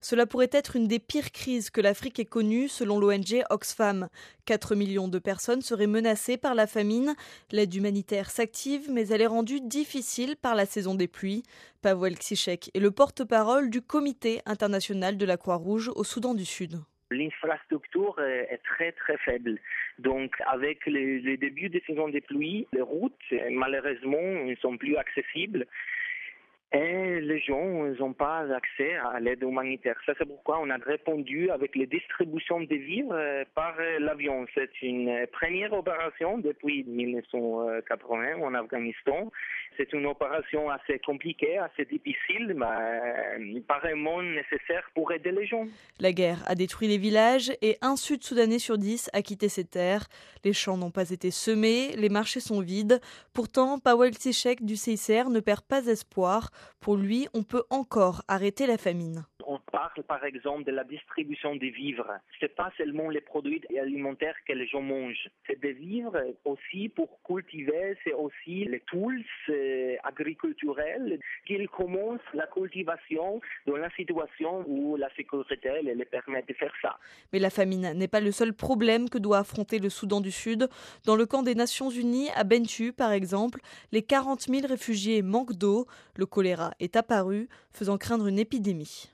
Cela pourrait être une des pires crises que l'Afrique ait connues selon l'ONG Oxfam. 4 millions de personnes seraient menacées par la famine. L'aide humanitaire s'active, mais elle est rendue difficile par la saison des pluies. Pawel Kshichek est le porte-parole du Comité international de la Croix-Rouge au Soudan du Sud. L'infrastructure est très très faible. Donc avec le début des saisons des pluies, les routes malheureusement ne sont plus accessibles. Et les gens n'ont pas accès à l'aide humanitaire. Ça, c'est pourquoi on a répondu avec les distributions de vivres par l'avion. C'est une première opération depuis 1980 en Afghanistan. C'est une opération assez compliquée, assez difficile, mais apparemment nécessaire pour aider les gens. La guerre a détruit les villages et un Sud-Soudanais sur 10 a quitté ses terres. Les champs n'ont pas été semés, les marchés sont vides. Pourtant, Pawel Kshichek du CICR ne perd pas espoir. Pour lui, on peut encore arrêter la famine. On parle par exemple de la distribution des vivres. Ce n'est pas seulement les produits alimentaires que les gens mangent. C'est des vivres aussi pour cultiver, c'est aussi les tools agriculturels qu'ils commencent la cultivation dans la situation où la sécurité les permet de faire ça. Mais la famine n'est pas le seul problème que doit affronter le Soudan du Sud. Dans le camp des Nations Unies, à Bentiu par exemple, les 40 000 réfugiés manquent d'eau. Le choléra est apparu, faisant craindre une épidémie.